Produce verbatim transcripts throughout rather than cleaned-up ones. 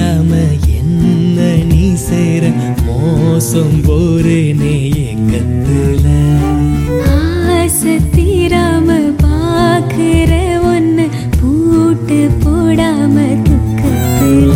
இல்லாம என்ன நீ சேர மோசம் போறேனே ஏக்கத்துல ஆசை தீராம பாக்குற ஒன்னு பூட்டு போடாம துக்கத்துல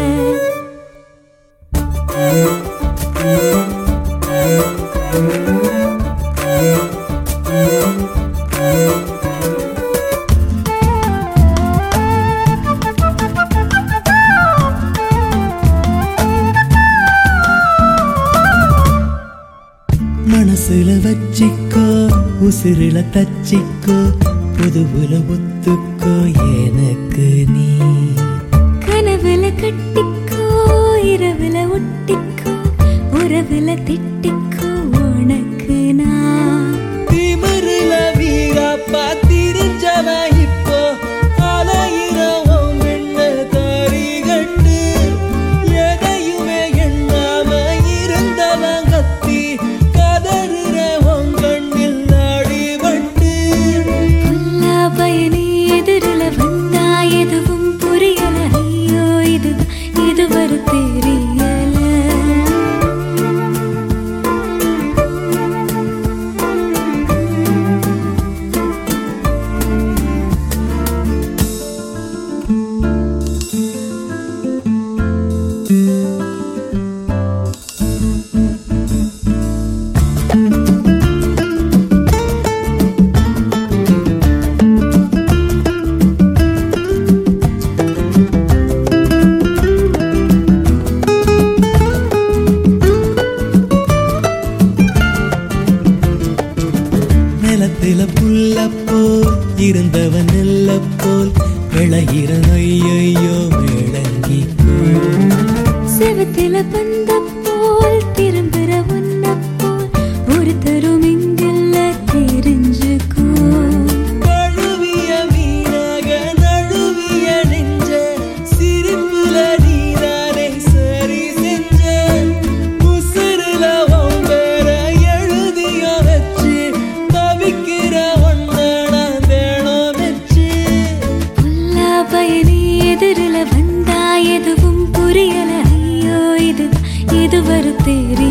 மனசுல வச்சிக்கோ உசிரில தச்சிக்கோ புதுவுல ஒத்துக்கோ எனக்கு நீ கனவுல கட்டிக்கோ இரவுல ஒட்டிக்கோ உறவுல திட்டிக்கோ உனக்கு நான் திமிருல வீரா பாத்திருஞ்சவ இப்போ அலையிறவும் என்ன தரிகட்டு எதையுமே எண்ணாம இருந்தவன் கத்தி கதறுற உன் கண்ணில் அடிபட்டு புல்லா பயனே எதிரில வந்தா எதுவும் புரியல ஐயோ இது இது வரு தெரியல நிலத்தில புல்ல போல் இருந்தவன் நெல்ல போல் விளையிற ஐயோ விளங்கிக்கோ செவத்தில பந்த போல் திரும்புற உன்ன போல் ஒரு தரும் இங்கில்ல தெரிஞ்சுக்கோ கழுவிய மீனாக நழுவிய நெஞ்ச சிரிப்புல நீதானே சரி செஞ்ச உசுருல உன் பேர எழுதிய வச்சு தவிக்கிற ஒன்ன நான் தேனம் வச்சு புல்லா பயனே எதிரில வந்தா எதுவும் புரியல ஐயோ இது இது வரு தெரியல